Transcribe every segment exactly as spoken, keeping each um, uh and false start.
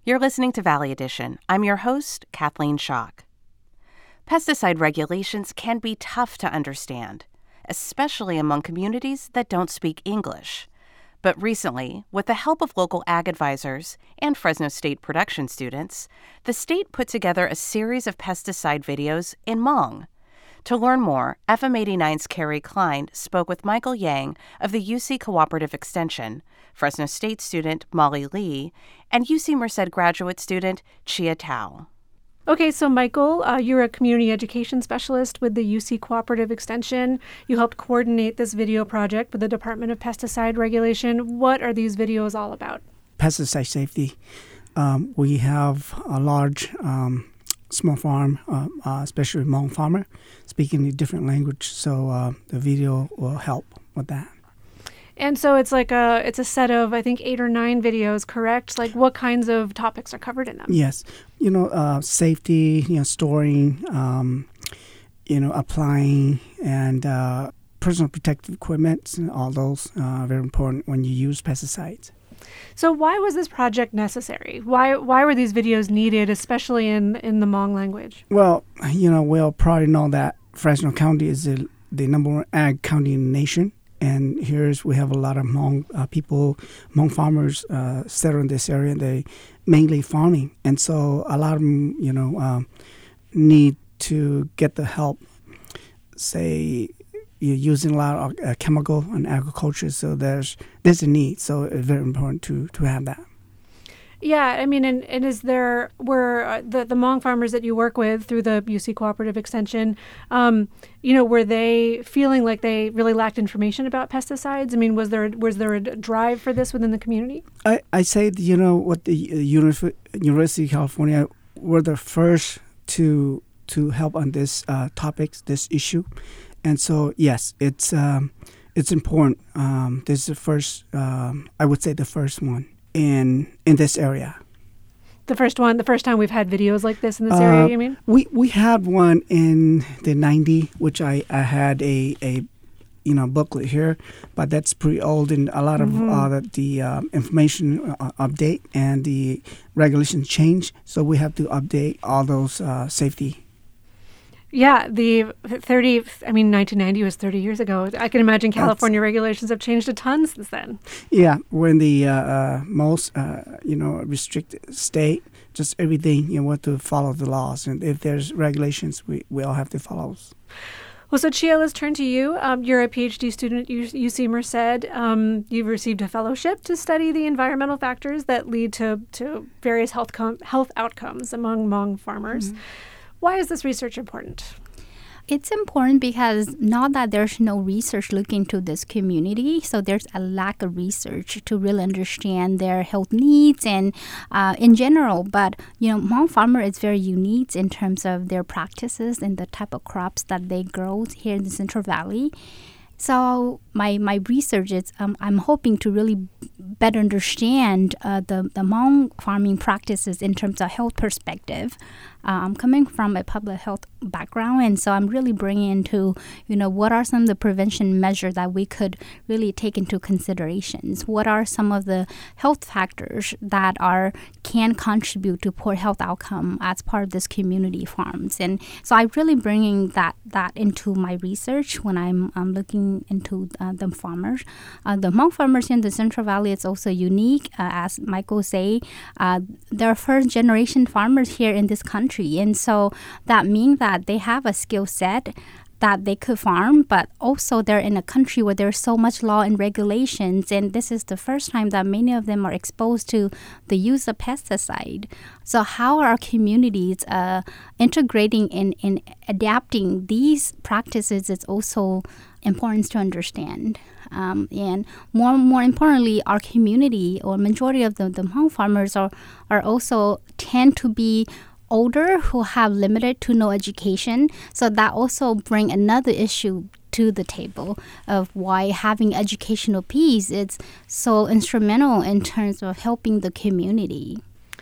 You're listening to Valley Edition. I'm your host, Kathleen Schock. Pesticide regulations can be tough to understand, especially among communities that don't speak English. But recently, with the help of local ag advisors and Fresno State production students, the state put together a series of pesticide videos in Hmong. To learn more, F M eighty-nine's Carrie Klein spoke with Michael Yang of the U C Cooperative Extension, Fresno State student Molly Lee, and U C Merced graduate student Chia Tao. Okay, so Michael, uh, you're a community education specialist with the U C Cooperative Extension. You helped coordinate this video project with the Department of Pesticide Regulation. What are these videos all about? Pesticide safety. Um, we have a large um, small farm, uh, uh, especially Hmong farmer, speaking a different language, so uh, the video will help with that. And so it's like a it's a set of, I think, eight or nine videos, correct? Like what kinds of topics are covered in them? Yes. You know, uh, safety, you know, storing, um, you know, applying, and uh, personal protective equipment, and all those are very important when you use pesticides. So why was this project necessary? Why why were these videos needed, especially in, in the Hmong language? Well, you know, we'll probably know that Fresno County is the, the number one ag county in the nation. And here's we have a lot of Hmong uh, people, Hmong farmers uh, settled in this area. They mainly farming, and so a lot of them, you know, um, need to get the help. Say, you're using a lot of uh, chemical and agriculture, so there's there's a need. So it's very important to to have that. Yeah, I mean, and, and is there, were uh, the, the Hmong farmers that you work with through the U C Cooperative Extension, um, you know, were they feeling like they really lacked information about pesticides? I mean, was there was there a drive for this within the community? I, I say, you know, what the Unif- University of California were the first to to help on this uh, topics, this issue. And so, yes, it's um, it's important. Um, this is the first, um, I would say the first one. in in this area. The first one, the first time we've had videos like this in this uh, area, you mean? We we had one in the nineties, which I, I had a, a you know booklet here, but that's pretty old, and a lot mm-hmm. of uh, the, the uh, information uh, update and the regulations change, so we have to update all those uh, safety. Yeah, the thirty, I mean, nineteen ninety was thirty years ago. I can imagine California That's, regulations have changed a ton since then. Yeah, we're in the uh, uh, most, uh, you know, restricted state. Just everything, you know, what to follow the laws. And if there's regulations, we, we all have to follow those. Well, so Chia, let's turn to you. Um, you're a PhD student at U C Merced. Um, you've received a fellowship to study the environmental factors that lead to, to various health com- health outcomes among Hmong farmers. Mm-hmm. Why is this research important? It's important because not that there's no research looking into this community, so there's a lack of research to really understand their health needs and uh, in general. But, you know, Hmong farmer is very unique in terms of their practices and the type of crops that they grow here in the Central Valley. So my my research is um, I'm hoping to really better understand uh, the, the Hmong farming practices in terms of health perspective. Uh, I'm coming from a public health background, and so I'm really bringing into, you know, what are some of the prevention measures that we could really take into considerations? What are some of the health factors that are can contribute to poor health outcome as part of this community farms? And so I'm really bringing that that into my research when I'm, I'm looking into uh, the farmers. Uh, the Hmong farmers in the Central Valley is also unique, uh, as Michael say. Uh, they're first generation farmers here in this country. And so that means that they have a skill set that they could farm, but also they're in a country where there's so much law and regulations, and this is the first time that many of them are exposed to the use of pesticide. So how are our communities uh, integrating and in, in adapting these practices is also important to understand. Um, and more more importantly, our community or majority of the, the Hmong farmers are, are also tend to be older who have limited to no education. So that also bring another issue to the table of why having educational piece is so instrumental in terms of helping the community.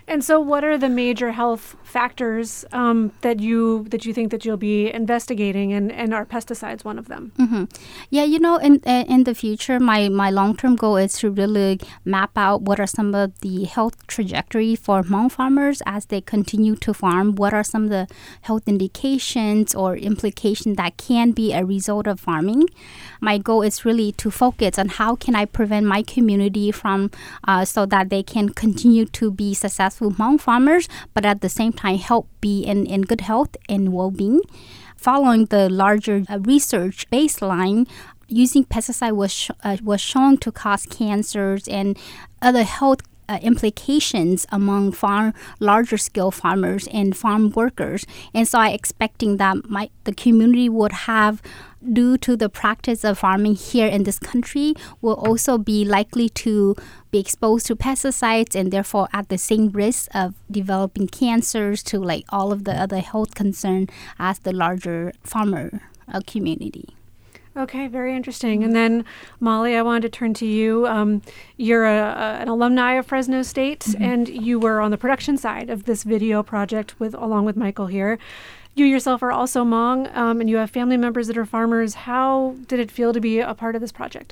And so, what are the major health factors um, that you that you think that you'll be investigating, and, and are pesticides one of them? Mm-hmm. Yeah, you know, in in the future, my, my long term goal is to really map out what are some of the health trajectory for Hmong farmers as they continue to farm. What are some of the health indications or implications that can be a result of farming? My goal is really to focus on how can I prevent my community from uh, so that they can continue to be successful Hmong farmers, but at the same time help be in, in good health and well-being. Following the larger uh, research baseline, using pesticide was sh- uh, was shown to cause cancers and other health Uh, implications among farm larger scale farmers and farm workers. And so I expecting that my the community would have, due to the practice of farming here in this country, will also be likely to be exposed to pesticides and therefore at the same risk of developing cancers to like all of the other health concerns as the larger farmer uh, community. Okay, very interesting. And then, Molly, I wanted to turn to you. Um, you're a, a, an alumni of Fresno State, mm-hmm. and you were on the production side of this video project with along with Michael here. You yourself are also Hmong, um, and you have family members that are farmers. How did it feel to be a part of this project?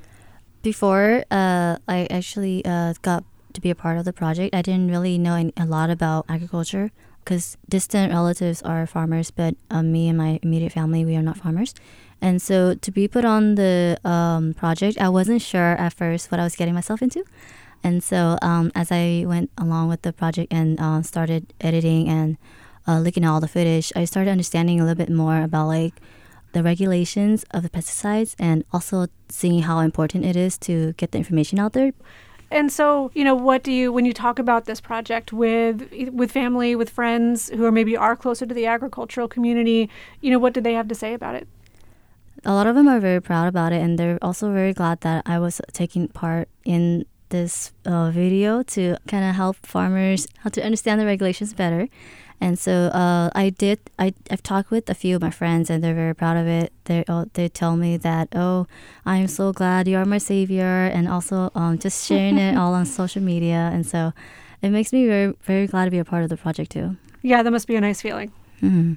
Before uh, I actually uh, got to be a part of the project, I didn't really know any, a lot about agriculture because distant relatives are farmers, but um, me and my immediate family, we are not farmers. And so to be put on the um, project, I wasn't sure at first what I was getting myself into. And so um, as I went along with the project and uh, started editing and uh, looking at all the footage, I started understanding a little bit more about like the regulations of the pesticides and also seeing how important it is to get the information out there. And so, you know, what do you, when you talk about this project with with family, with friends who are maybe are closer to the agricultural community, you know, what did they have to say about it? A lot of them are very proud about it, and they're also very glad that I was taking part in this uh, video to kind of help farmers how to understand the regulations better. And so uh, I did. I I've talked with a few of my friends, and they're very proud of it. They uh, they tell me that, oh, I'm so glad you are my savior, and also um, just sharing it all on social media. And so it makes me very very glad to be a part of the project too. Yeah, that must be a nice feeling. Mm-hmm.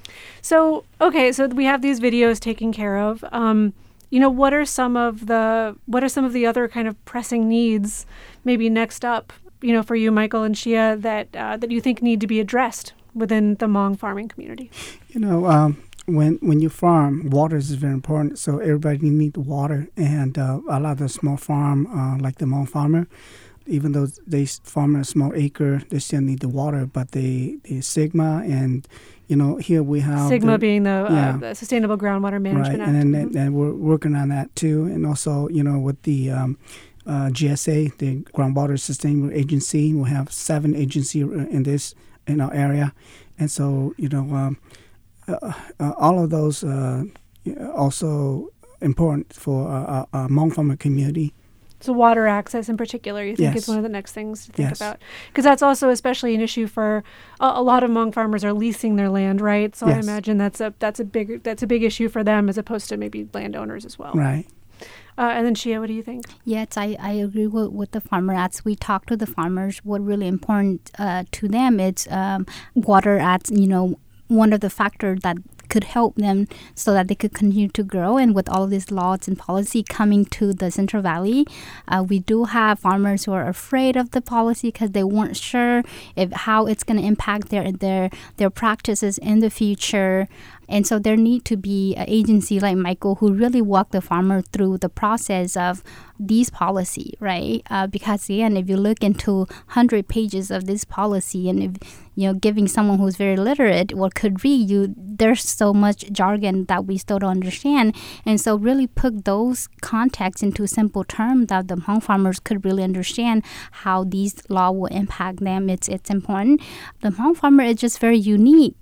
So okay, so we have these videos taken care of. Um, you know, what are some of the what are some of the other kind of pressing needs, maybe next up, you know, for you, Michael and Shia, that uh, that you think need to be addressed within the Hmong farming community? You know, um, when when you farm, water is very important. So everybody needs water, and uh, a lot of the small farm, uh, like the Hmong farmer, even though they farm a small acre, they still need the water. But the the Sigma and you know, here we have Sigma the, being the, yeah. uh, the Sustainable Groundwater Management right. Act. And then mm-hmm. and we're working on that too, and also you know with the um, uh, G S A, the Groundwater Sustainable Agency, we have seven agencies in this in our area, and so you know um, uh, uh, all of those uh, also important for uh, uh, Hmong farmer community. So water access in particular, you think yes. is one of the next things to think yes. about? Because that's also especially an issue for a, a lot of Hmong farmers are leasing their land, right? So yes. I imagine that's a that's a big that's a big issue for them as opposed to maybe landowners as well. Right. Uh, and then Shia, what do you think? Yes, I, I agree with, with the farmer. As we talk to the farmers, what really important uh, to them is um, water as, you know, one of the factors that could help them so that they could continue to grow. And with all of these laws and policy coming to the Central Valley, uh, we do have farmers who are afraid of the policy because they weren't sure if how it's going to impact their their their practices in the future. And so there need to be an agency like Michael who really walk the farmer through the process of these policy, right? Uh, because again, if you look into one hundred pages of this policy, and if you know, giving someone who's very literate or could read, you there's so much jargon that we still don't understand. And so really put those contexts into simple terms that the Hmong farmers could really understand how these law will impact them. It's it's important. The Hmong farmer is just very unique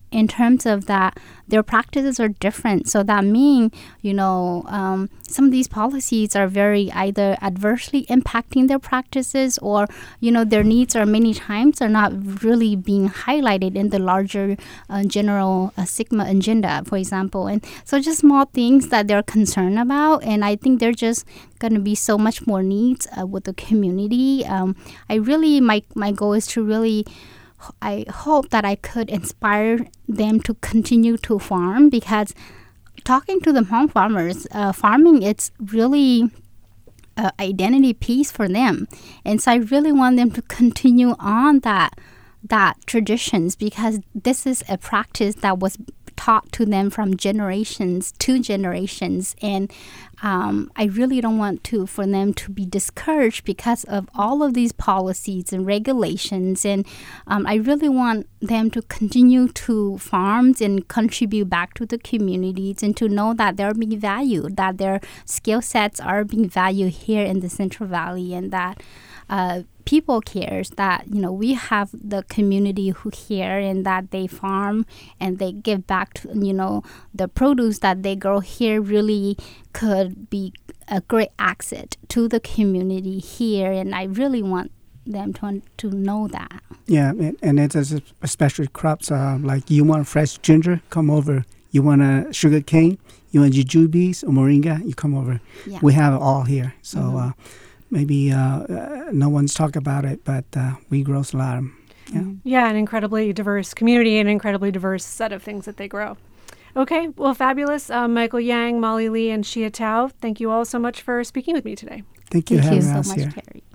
in terms of that their practices are different. So that means, you know, um, some of these policies are very either adversely impacting their practices, or, you know, their needs are many times are not really being highlighted in the larger uh, general uh, Sigma agenda, for example. And so just small things that they're concerned about. And I think they're just going to be so much more needs uh, with the community. Um, I really, my, my goal is to really I hope that I could inspire them to continue to farm, because talking to the Hmong farmers, uh, farming, it's really an identity piece for them. And so I really want them to continue on that that traditions, because this is a practice that was taught to them from generations to generations. And um, I really don't want to for them to be discouraged because of all of these policies and regulations. And um, I really want them to continue to farm and contribute back to the communities, and to know that they're being valued, that their skill sets are being valued here in the Central Valley, and that uh, people cares that, you know, we have the community who care, and that they farm and they give back to, you know, the produce that they grow here really could be a great asset to the community here. And I really want them to to know that. Yeah, and, and it's especially crops uh, like, you want fresh ginger, come over. You want a sugar cane, you want jujubes or moringa, you come over. Yeah. We have it all here. So Mm-hmm. uh, maybe uh, uh, no one's talked about it, but uh, we grow a lot of them. Yeah. Yeah, an incredibly diverse community, an incredibly diverse set of things that they grow. Okay, well, fabulous. Uh, Michael Yang, Molly Lee, and Shia Tao, thank you all so much for speaking with me today. Thank you for Thank you having so us much, here. Carrie.